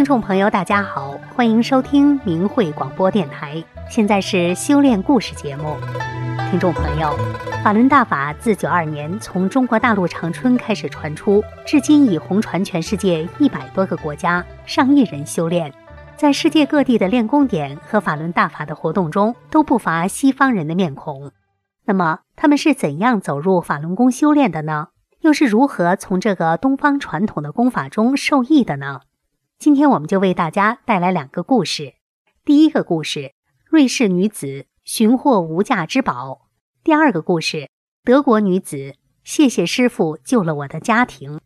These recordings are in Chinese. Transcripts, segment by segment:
众朋友大家好，欢迎收听明慧广播电台，现在是修炼故事节目。听众朋友，法轮大法自92年从中国大陆长春开始传出，至今已红传全世界100多个国家，上亿人修炼。在世界各地的练功点和法轮大法的活动中，都不乏西方人的面孔。那么他们是怎样走入法轮功修炼的呢？又是如何从这个东方传统的功法中受益的呢？今天我们就为大家带来2个故事。第一个故事，瑞士女子寻获无价之宝。第二个故事，德国女子，谢谢师父救了我的家庭。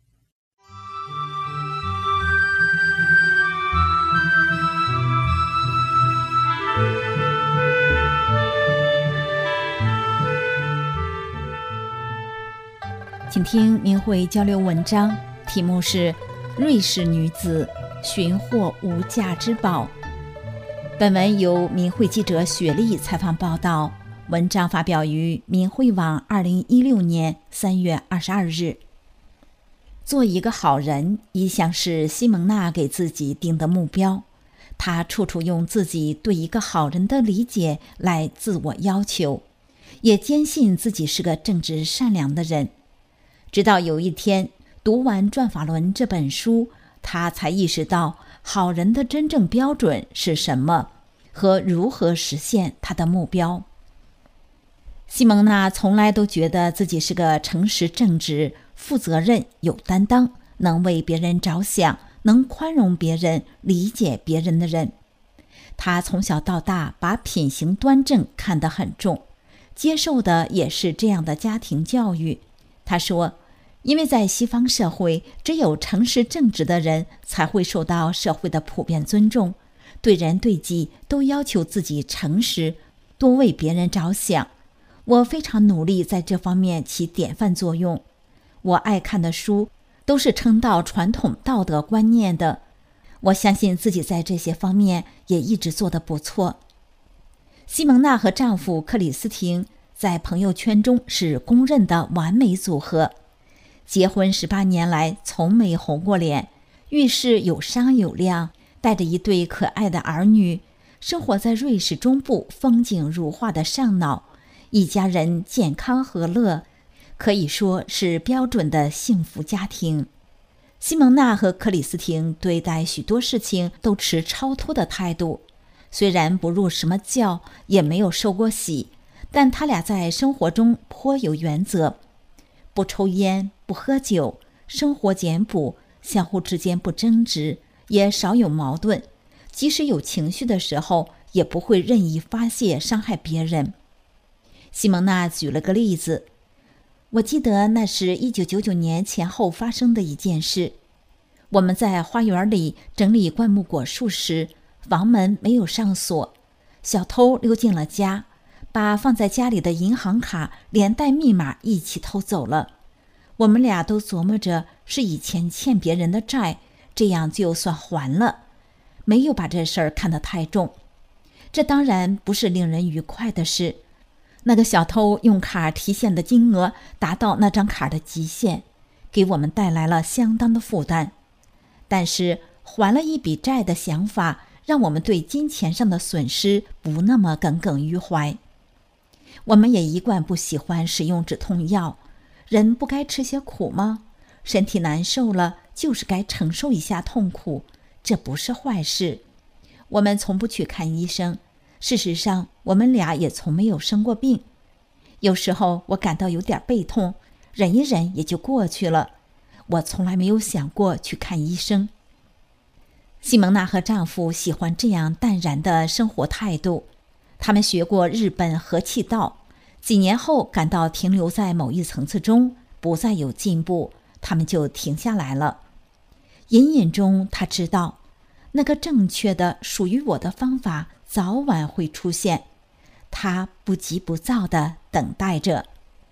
请听明慧交流文章，题目是瑞士女子寻获无价之宝。本文由明慧记者雪莉采访报道，文章发表于明慧网2016年3月22日。做一个好人一向是西蒙娜给自己定的目标，她处处用自己对一个好人的理解来自我要求，也坚信自己是个正直善良的人。直到有一天读完《转法轮》这本书，他才意识到好人的真正标准是什么和如何实现他的目标。西蒙娜从来都觉得自己是个诚实正直、负责任、有担当，能为别人着想，能宽容别人、理解别人的人。他从小到大把品行端正看得很重，接受的也是这样的家庭教育。他说，因为在西方社会，只有诚实正直的人才会受到社会的普遍尊重，对人对己都要求自己诚实，多为别人着想。我非常努力在这方面起典范作用。我爱看的书都是称道传统道德观念的，我相信自己在这些方面也一直做得不错。西蒙娜和丈夫克里斯汀在朋友圈中是公认的完美组合。结婚18年来从没红过脸，遇事有商有量，带着一对可爱的儿女，生活在瑞士中部风景如画的上脑，一家人健康和乐，可以说是标准的幸福家庭。西蒙娜和克里斯汀对待许多事情都持超脱的态度，虽然不入什么教，也没有受过洗，但他俩在生活中颇有原则，不抽烟，不喝酒，生活简朴，相互之间不争执，也少有矛盾，即使有情绪的时候，也不会任意发泄伤害别人。西蒙娜举了个例子，我记得那是1999年前后发生的一件事。我们在花园里整理灌木果树时，房门没有上锁，小偷溜进了家，把放在家里的银行卡连带密码一起偷走了。我们俩都琢磨着是以前欠别人的债，这样就算还了，没有把这事儿看得太重。这当然不是令人愉快的事，那个小偷用卡提现的金额达到那张卡的极限，给我们带来了相当的负担。但是还了一笔债的想法，让我们对金钱上的损失不那么耿耿于怀。我们也一贯不喜欢使用止痛药，人不该吃些苦吗？身体难受了，就是该承受一下痛苦，这不是坏事。我们从不去看医生，事实上，我们俩也从没有生过病。有时候我感到有点背痛，忍一忍也就过去了。我从来没有想过去看医生。西蒙娜和丈夫喜欢这样淡然的生活态度。他们学过日本和气道，几年后感到停留在某一层次中，不再有进步，他们就停下来了。隐隐中他知道，那个正确的属于我的方法早晚会出现，他不急不躁地等待着。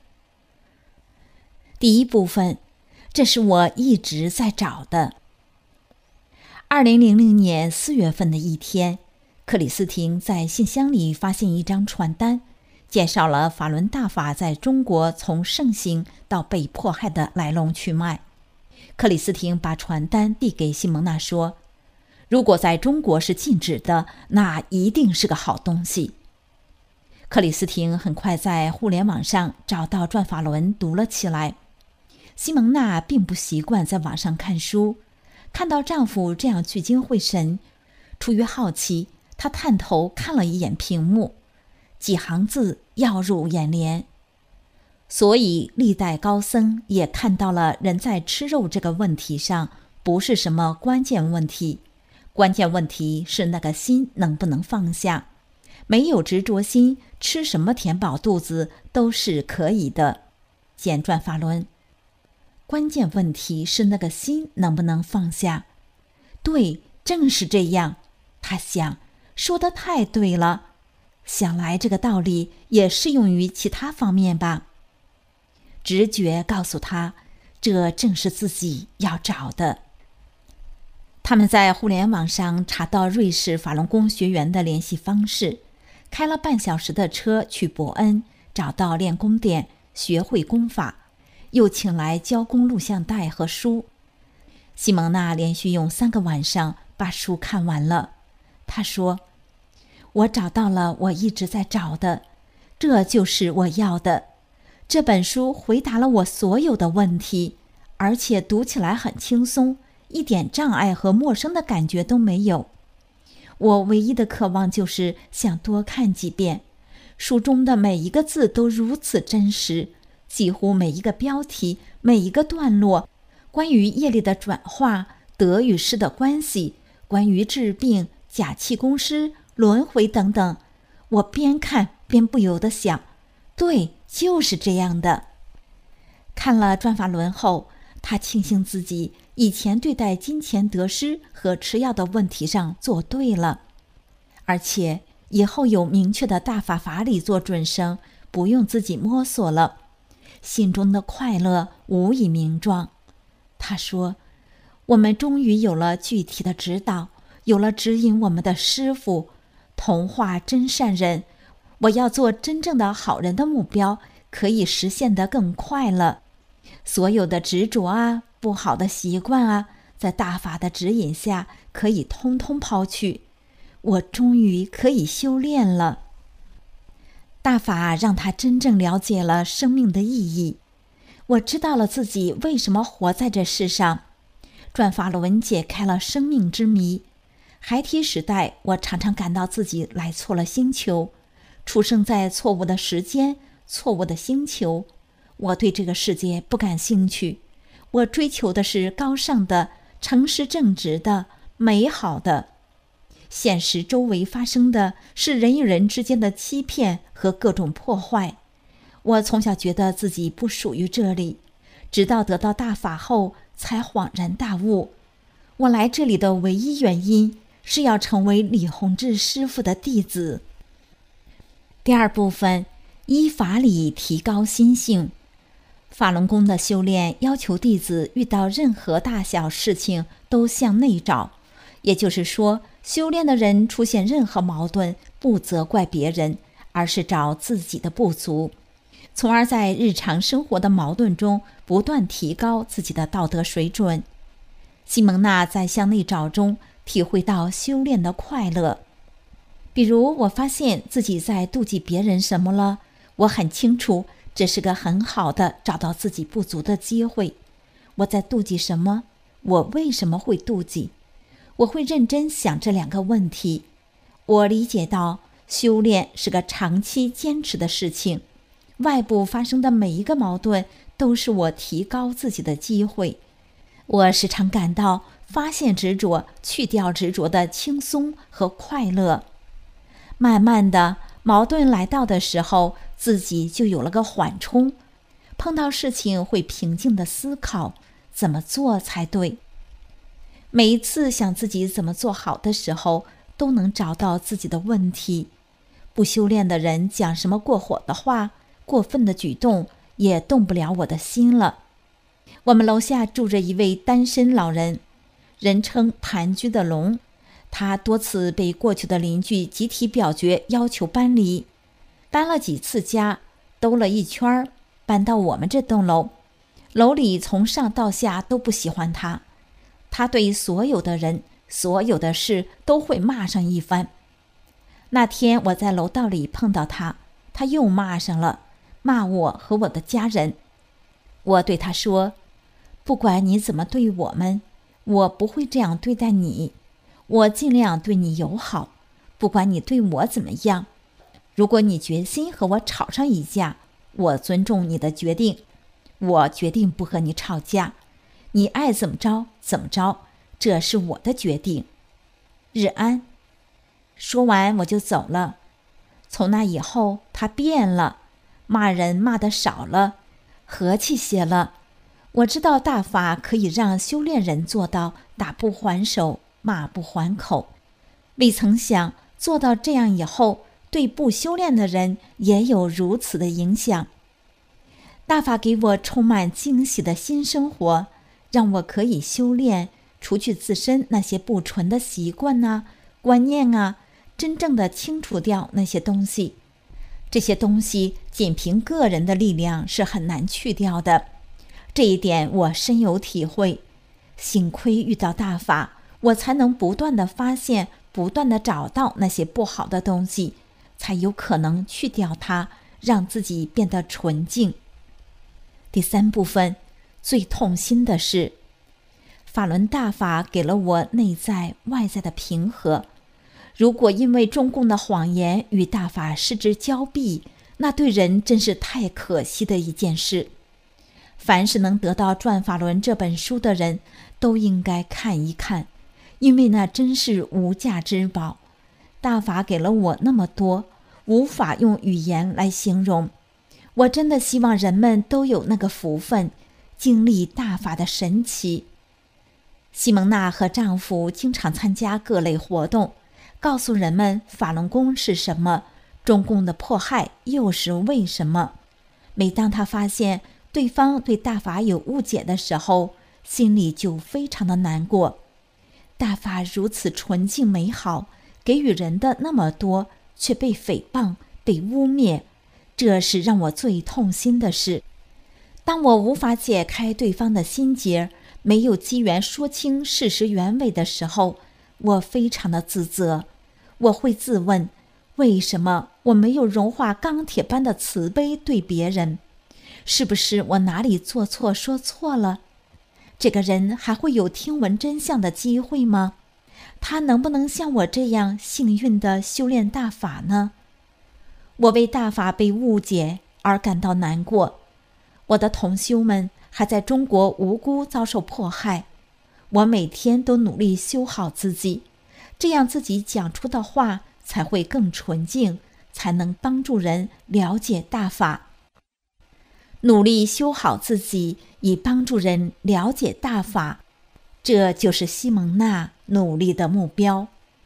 第一部分，这是我一直在找的。2000年4月份的一天，克里斯汀在信箱里发现一张传单，介绍了法轮大法在中国从盛行到被迫害的来龙去脉。克里斯汀把传单递给西蒙娜说， 如果在中国是禁止的，那一定是个好东西。克里斯汀很快在互联网上找到转法轮读了起来。西蒙娜并不习惯在网上看书，看到丈夫这样聚精会神，出于好奇，她探头看了一眼屏幕，几行字耀入眼帘。所以历代高僧也看到了人在吃肉这个问题上不是什么关键问题，关键问题是那个心能不能放下。没有执着心，吃什么填饱肚子都是可以的。简转法轮，关键问题是那个心能不能放下。对，正是这样。他想，说得太对了。想来这个道理也适用于其他方面吧。直觉告诉他，这正是自己要找的。他们在互联网上查到瑞士法轮功学员的联系方式，开了半小时的车去伯恩，找到练功点，学会功法，又请来教功录像带和书。西蒙娜连续用3个晚上把书看完了。她说，我找到了我一直在找的，这就是我要的。这本书回答了我所有的问题，而且读起来很轻松，一点障碍和陌生的感觉都没有。我唯一的渴望就是想多看几遍，书中的每一个字都如此真实，几乎每一个标题，每一个段落，关于业力的转化，得与失的关系，关于治病、假气功师、轮回等等。我边看边不由得想，对，就是这样的。看了转法轮后，他庆幸自己以前对待金钱得失和吃药的问题上做对了，而且以后有明确的大法法理做准绳，不用自己摸索了，心中的快乐无以名状。他说，我们终于有了具体的指导，有了指引我们的师父，同化真善人，我要做真正的好人的目标可以实现得更快了。所有的执着啊，不好的习惯啊，在大法的指引下可以通通抛去，我终于可以修炼了。大法让他真正了解了生命的意义，我知道了自己为什么活在这世上。转法轮解开了生命之谜。孩提时代，我常常感到自己来错了星球，出生在错误的时间，错误的星球。我对这个世界不感兴趣，我追求的是高尚的、诚实正直的、美好的。现实周围发生的是人与人之间的欺骗和各种破坏。我从小觉得自己不属于这里，直到得到大法后才恍然大悟。我来这里的唯一原因是要成为李洪志师傅的弟子。第二部分，依法理提高心性。法轮功的修炼要求弟子遇到任何大小事情都向内找，也就是说，修炼的人出现任何矛盾，不责怪别人，而是找自己的不足，从而在日常生活的矛盾中不断提高自己的道德水准。西蒙娜在向内找中体会到修炼的快乐。比如，我发现自己在妒忌别人什么了，我很清楚这是个很好的找到自己不足的机会。我在妒忌什么？我为什么会妒忌？我会认真想这2个问题。我理解到修炼是个长期坚持的事情，外部发生的每一个矛盾都是我提高自己的机会。我时常感到发现执着、去掉执着的轻松和快乐。慢慢的，矛盾来到的时候，自己就有了个缓冲，碰到事情会平静地思考怎么做才对。每一次想自己怎么做好的时候，都能找到自己的问题。不修炼的人讲什么过火的话、过分的举动，也动不了我的心了。我们楼下住着一位单身老人，人称盘踞的龙。他多次被过去的邻居集体表决要求搬离，搬了几次家，兜了一圈，搬到我们这栋楼。楼里从上到下都不喜欢他，他对所有的人、 所有的事都会骂上一番。那天我在楼道里碰到他，他又骂上了，骂我和我的家人。我对他说，不管你怎么对我们，我不会这样对待你，我尽量对你友好，不管你对我怎么样。如果你决心和我吵上一架，我尊重你的决定，我决定不和你吵架，你爱怎么着怎么着，这是我的决定。日安。说完我就走了。从那以后他变了，骂人骂得少了，和气些了。我知道大法可以让修炼人做到打不还手，骂不还口，未曾想做到这样以后，对不修炼的人也有如此的影响。大法给我充满惊喜的新生活，让我可以修炼，除去自身那些不纯的习惯啊、观念啊，真正的清除掉那些东西。这些东西仅凭个人的力量是很难去掉的，这一点我深有体会。幸亏遇到大法，我才能不断的发现，不断的找到那些不好的东西，才有可能去掉它，让自己变得纯净。第三部分，最痛心的是，法轮大法给了我内在外在的平和。如果因为中共的谎言与大法失之交臂，那对人真是太可惜的一件事。凡是能得到《转法轮》这本书的人，都应该看一看，因为那真是无价之宝。大法给了我那么多，无法用语言来形容。我真的希望人们都有那个福分，经历大法的神奇。西蒙娜和丈夫经常参加各类活动，告诉人们法轮功是什么，中共的迫害又是为什么。每当她发现对方对大法有误解的时候，心里就非常的难过。大法如此纯净美好，给予人的那么多，却被诽谤、被污蔑，这是让我最痛心的事。当我无法解开对方的心结，没有机缘说清事实原委的时候，我非常的自责。我会自问，为什么我没有融化钢铁般的慈悲对别人？是不是我哪里做错说错了？这个人还会有听闻真相的机会吗？他能不能像我这样幸运地修炼大法呢？我为大法被误解而感到难过。我的同修们还在中国无辜遭受迫害，我每天都努力修好自己，这样自己讲出的话才会更纯净，才能帮助人了解大法。努力修好自己，以帮助人了解大法，这就是西蒙娜努力的目标。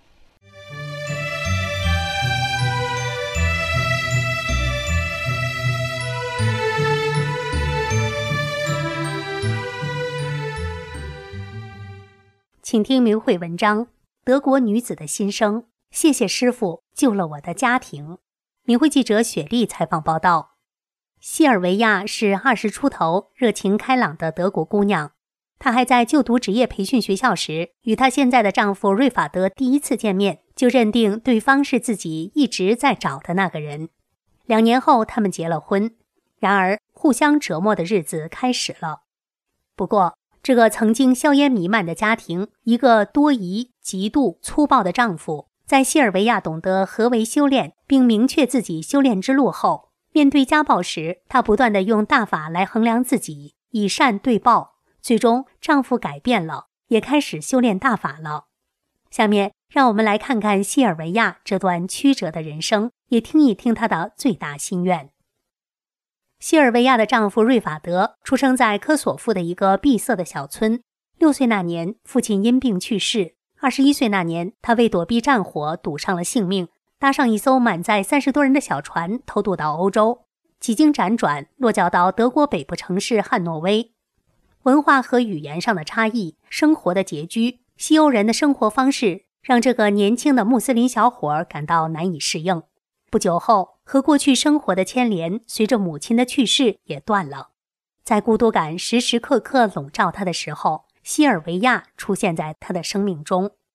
请听明慧文章：德国女子的心声。谢谢师父救了我的家庭。明慧记者雪莉采访报道。西尔维亚是20出头、热情开朗的德国姑娘。她还在就读职业培训学校时，与她现在的丈夫瑞法德第一次见面，就认定对方是自己一直在找的那个人。2年后，他们结了婚。然而，互相折磨的日子开始了。不过，这个曾经硝烟弥漫的家庭，一个多疑、极度粗暴的丈夫，在西尔维亚懂得何为修炼，并明确自己修炼之路后，面对家暴时，她不断地用大法来衡量自己，以善对报。最终，丈夫改变了，也开始修炼大法了。下面，让我们来看看西尔维亚这段曲折的人生，也听一听她的最大心愿。西尔维亚的丈夫瑞法德出生在科索夫的一个闭塞的小村。6岁那年，父亲因病去世。21岁那年，他为躲避战火赌上了性命，搭上一艘满载30多人的小船，偷渡到欧洲。几经辗转，落脚到德国北部城市汉诺威。文化和语言上的差异，生活的拮据，西欧人的生活方式，让这个年轻的穆斯林小伙感到难以适应。不久后，和过去生活的牵连，随着母亲的去世也断了。在孤独感时时刻刻笼罩他的时候，西尔维亚出现在他的生命中。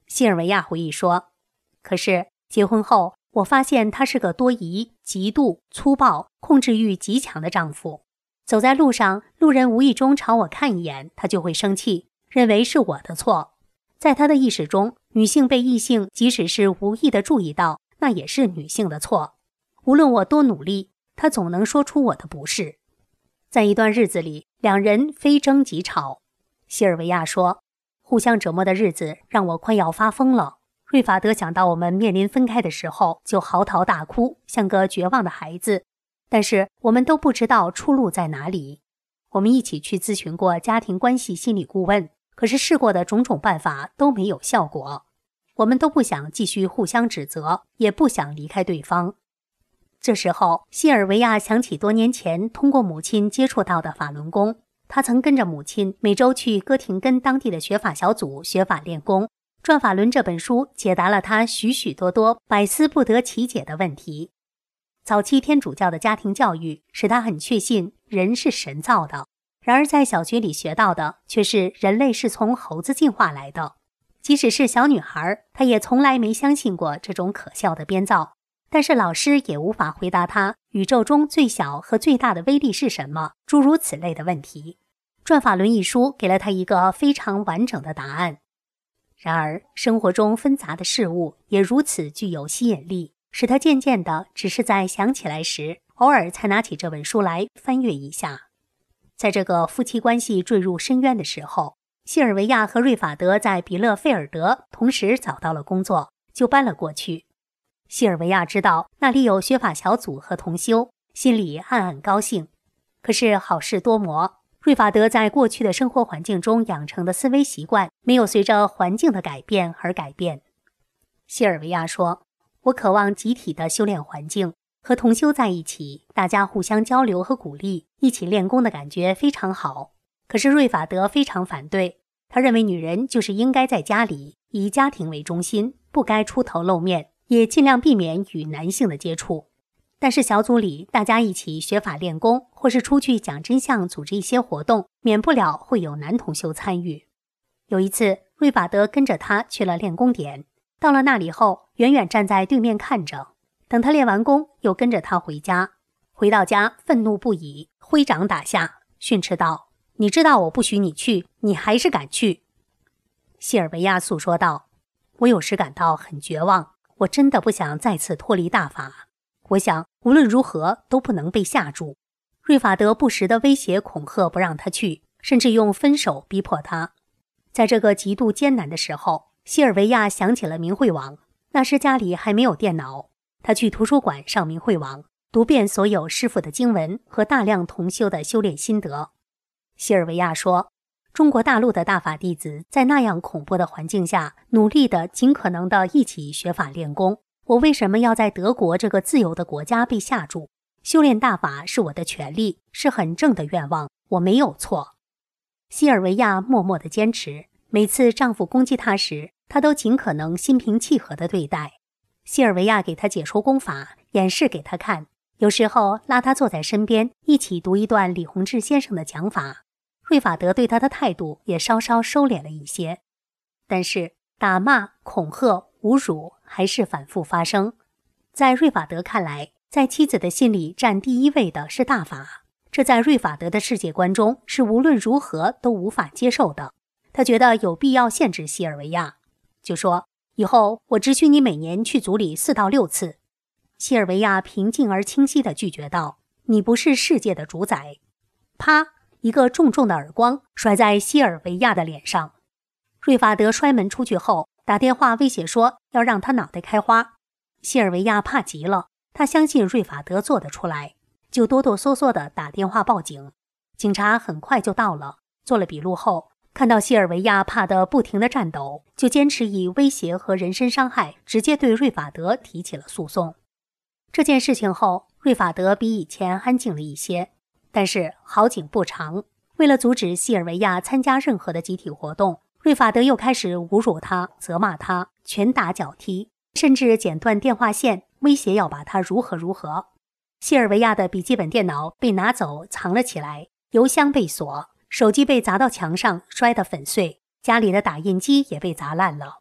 西尔维亚回忆说，可是结婚后，我发现他是个多疑、嫉妒、粗暴、控制欲极强的丈夫。走在路上，路人无意中朝我看一眼，他就会生气，认为是我的错。在他的意识中，女性被异性即使是无意地注意到，那也是女性的错。无论我多努力，他总能说出我的不是。在一段日子里，两人非争即吵。西尔维亚说，互相折磨的日子让我快要发疯了。瑞法德想到我们面临分开的时候，就嚎啕大哭，像个绝望的孩子。但是我们都不知道出路在哪里。我们一起去咨询过家庭关系心理顾问，可是试过的种种办法都没有效果。我们都不想继续互相指责，也不想离开对方。这时候，西尔维亚想起多年前通过母亲接触到的法轮功，他曾跟着母亲每周去哥廷根当地的学法小组学法练功。《转法轮》这本书解答了他许许多多百思不得其解的问题。早期天主教的家庭教育使他很确信人是神造的，然而在小学里学到的却是人类是从猴子进化来的。即使是小女孩，她也从来没相信过这种可笑的编造。但是老师也无法回答她宇宙中最小和最大的威力是什么，诸如此类的问题。《转法轮》一书给了她一个非常完整的答案。然而，生活中纷杂的事物也如此具有吸引力，使他渐渐的只是在想起来时，偶尔才拿起这本书来翻阅一下。在这个夫妻关系坠入深渊的时候，西尔维亚和瑞法德在比勒菲尔德同时找到了工作，就搬了过去。西尔维亚知道那里有学法小组和同修，心里暗暗高兴。可是好事多磨，瑞法德在过去的生活环境中养成的思维习惯没有随着环境的改变而改变。西尔维亚说，我渴望集体的修炼环境，和同修在一起，大家互相交流和鼓励，一起练功的感觉非常好。可是瑞法德非常反对，他认为女人就是应该在家里，以家庭为中心，不该出头露面，也尽量避免与男性的接触。但是小组里大家一起学法练功，或是出去讲真相组织一些活动，免不了会有男同修参与。有一次，瑞法德跟着他去了练功点，到了那里后，远远站在对面看着。等他练完功，又跟着他回家。回到家，愤怒不已，挥掌打下，训斥道：“你知道我不许你去，你还是敢去。”西尔维亚诉说道：“我有时感到很绝望，我真的不想再次脱离大法。我想无论如何都不能被吓住。”瑞法德不时地威胁恐吓不让他去，甚至用分手逼迫他。在这个极度艰难的时候，西尔维亚想起了明慧网。那时家里还没有电脑，他去图书馆上明慧网，读遍所有师父的经文和大量同修的修炼心得。西尔维亚说，中国大陆的大法弟子在那样恐怖的环境下，努力的尽可能的一起学法练功。我为什么要在德国这个自由的国家被吓住？修炼大法是我的权利，是很正的愿望，我没有错。西尔维亚默默地坚持，每次丈夫攻击她时，她都尽可能心平气和地对待。西尔维亚给她解说功法，演示给她看，有时候拉她坐在身边，一起读一段李洪志先生的讲法。瑞法德对她的态度也稍稍收敛了一些，但是打骂、恐吓、侮辱还是反复发生。在瑞法德看来，在妻子的心里占第一位的是大法，这在瑞法德的世界观中是无论如何都无法接受的。他觉得有必要限制西尔维亚，就说以后我只许你每年去组里4到6次。西尔维亚平静而清晰地拒绝道：“你不是世界的主宰。”啪！一个重重的耳光甩在西尔维亚的脸上。瑞法德摔门出去后，打电话威胁说要让他脑袋开花。西尔维亚怕极了，他相信瑞法德做得出来，就哆哆嗦嗦地打电话报警。警察很快就到了，做了笔录后，看到西尔维亚怕得不停地颤抖，就坚持以威胁和人身伤害直接对瑞法德提起了诉讼。这件事情后，瑞法德比以前安静了一些，但是好景不长，为了阻止西尔维亚参加任何的集体活动，瑞法德又开始侮辱他、责骂他、拳打脚踢，甚至剪断电话线，威胁要把他如何如何。西尔维亚的笔记本电脑被拿走藏了起来，邮箱被锁，手机被砸到墙上摔得粉碎，家里的打印机也被砸烂了。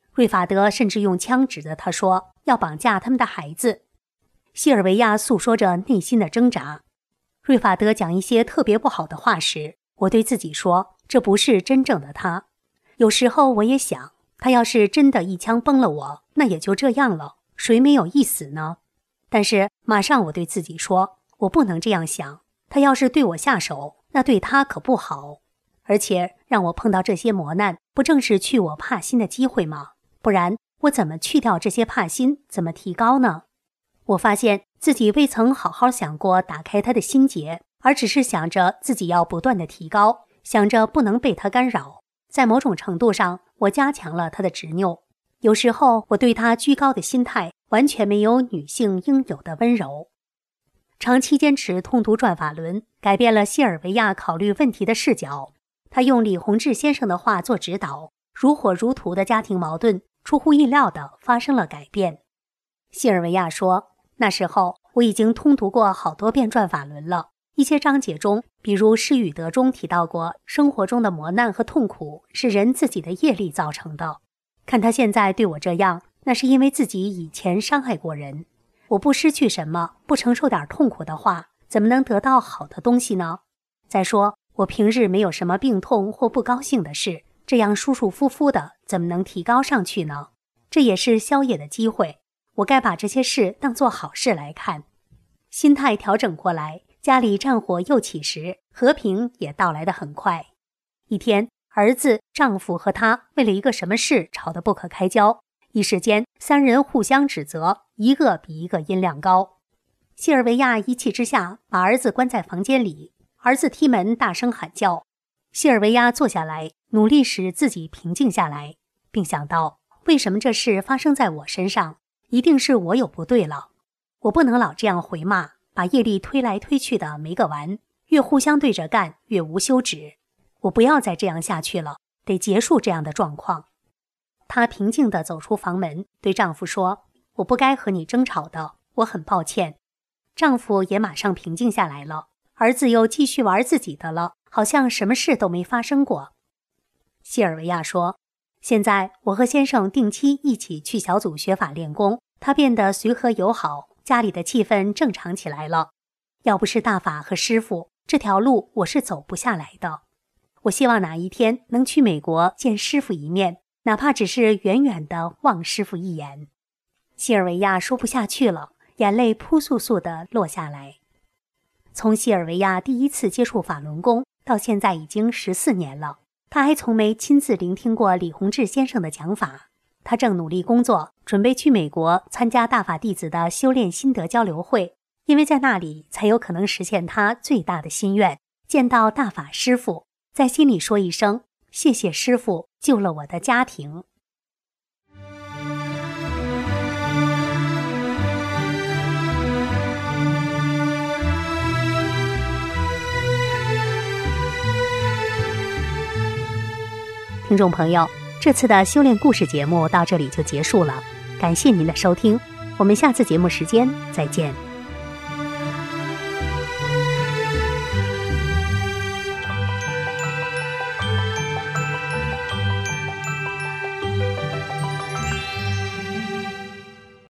瑞法德甚至用枪指着他说要绑架他们的孩子。西尔维亚诉说着内心的挣扎。瑞法德讲一些特别不好的话时，我对自己说，这不是真正的他。有时候我也想，他要是真的一枪崩了我，那也就这样了，谁没有一死呢？但是马上我对自己说，我不能这样想，他要是对我下手，那对他可不好。而且让我碰到这些磨难，不正是去我怕心的机会吗？不然我怎么去掉这些怕心，怎么提高呢？我发现自己未曾好好想过打开他的心结，而只是想着自己要不断的提高，想着不能被他干扰。在某种程度上，我加强了他的执拗。有时候我对他居高的心态完全没有女性应有的温柔。长期坚持通读转法轮，改变了西尔维亚考虑问题的视角。他用李洪志先生的话做指导，如火如荼的家庭矛盾出乎意料地发生了改变。西尔维亚说，那时候我已经通读过好多遍转法轮了，一些章节中，比如施与德中提到过，生活中的磨难和痛苦是人自己的业力造成的。看他现在对我这样，那是因为自己以前伤害过人。我不失去什么，不承受点痛苦的话，怎么能得到好的东西呢？再说，我平日没有什么病痛或不高兴的事，这样舒舒服服的，怎么能提高上去呢？这也是宵夜的机会，我该把这些事当作好事来看。心态调整过来，家里战火又起时，和平也到来得很快。一天，儿子、丈夫和他为了一个什么事吵得不可开交，一时间三人互相指责，一个比一个音量高。西尔维亚一气之下把儿子关在房间里，儿子踢门大声喊叫。西尔维亚坐下来，努力使自己平静下来，并想到，为什么这事发生在我身上？一定是我有不对了。我不能老这样回骂，把业力推来推去的没个完，越互相对着干，越无休止。我不要再这样下去了，得结束这样的状况。她平静地走出房门，对丈夫说，我不该和你争吵的，我很抱歉。丈夫也马上平静下来了，儿子又继续玩自己的了，好像什么事都没发生过。西尔维亚说，现在我和先生定期一起去小组学法练功，他变得随和友好，家里的气氛正常起来了。要不是大法和师父，这条路我是走不下来的。我希望哪一天能去美国见师父一面，哪怕只是远远地望师父一眼。西尔维亚说不下去了，眼泪扑簌簌地落下来。从西尔维亚第一次接触法轮功到现在已经14年了，他还从没亲自聆听过李洪志先生的讲法。他正努力工作，准备去美国参加大法弟子的修炼心得交流会，因为在那里才有可能实现他最大的心愿，见到大法师父，在心里说一声，谢谢师父救了我的家庭。听众朋友，这次的修炼故事节目到这里就结束了，感谢您的收听，我们下次节目时间再见。